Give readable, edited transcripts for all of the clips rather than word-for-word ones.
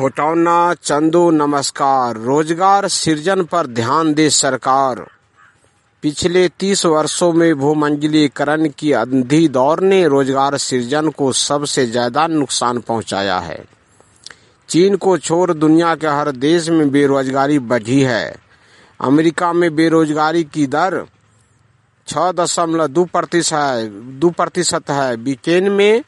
खोटौना चंदू नमस्कार। रोजगार सृजन पर ध्यान दे सरकार। पिछले 30 वर्षों में भूमंडलीकरण की अंधी दौर ने रोजगार सृजन को सबसे ज्यादा नुकसान पहुंचाया है। चीन को छोड़ दुनिया के हर देश में बेरोजगारी बढ़ी है। अमेरिका में बेरोजगारी की दर 6.2% है। ब्रिटेन में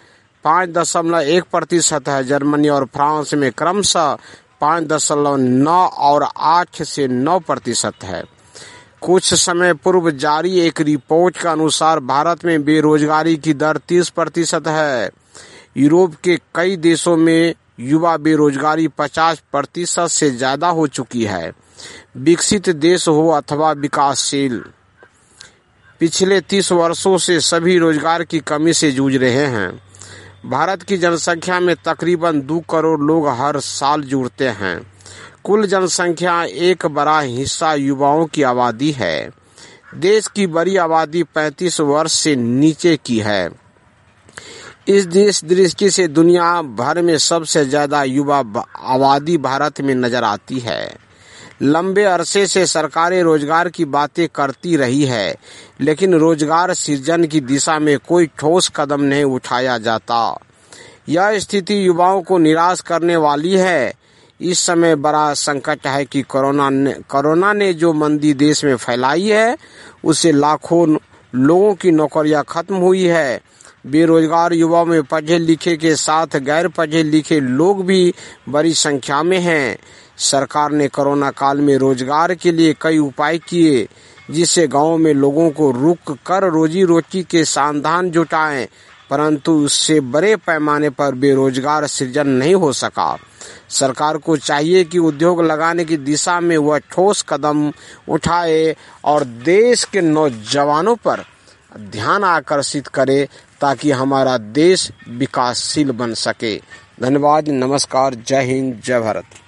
5.1% है। जर्मनी और फ्रांस में क्रमशः 5.9 और 8 से 9% है। कुछ समय पूर्व जारी एक रिपोर्ट के अनुसार भारत में बेरोजगारी की दर 30% है। यूरोप के कई देशों में युवा बेरोजगारी 50% से ज्यादा हो चुकी है। विकसित देश हो अथवा विकासशील, पिछले 30 वर्षों से सभी रोजगार की कमी से जूझ रहे हैं। भारत की जनसंख्या में तकरीबन 2 करोड़ लोग हर साल जुड़ते हैं। कुल जनसंख्या एक बड़ा हिस्सा युवाओं की आबादी है। देश की बड़ी आबादी 35 वर्ष से नीचे की है। इस दृष्टि से दुनिया भर में सबसे ज्यादा युवा आबादी भारत में नजर आती है। लंबे अरसे से सरकारें रोजगार की बातें करती रही है, लेकिन रोजगार सृजन की दिशा में कोई ठोस कदम नहीं उठाया जाता। यह स्थिति युवाओं को निराश करने वाली है। इस समय बड़ा संकट है कि कोरोना ने जो मंदी देश में फैलाई है, उससे लाखों लोगों की नौकरियां खत्म हुई है। बेरोजगार युवाओं में पढ़े लिखे के साथ गैर पढ़े लिखे लोग भी बड़ी संख्या में हैं। सरकार ने कोरोना काल में रोजगार के लिए कई उपाय किए, जिससे गांवों में लोगों को रुक कर रोजी रोटी के साधन जुटाएं, परंतु उससे बड़े पैमाने पर बेरोजगार सृजन नहीं हो सका। सरकार को चाहिए कि उद्योग लगाने की दिशा में वह ठोस कदम उठाए और देश के नौजवानों पर ध्यान आकर्षित करे, ताकि हमारा देश विकासशील बन सके। धन्यवाद। नमस्कार। जय हिंद, जय भारत।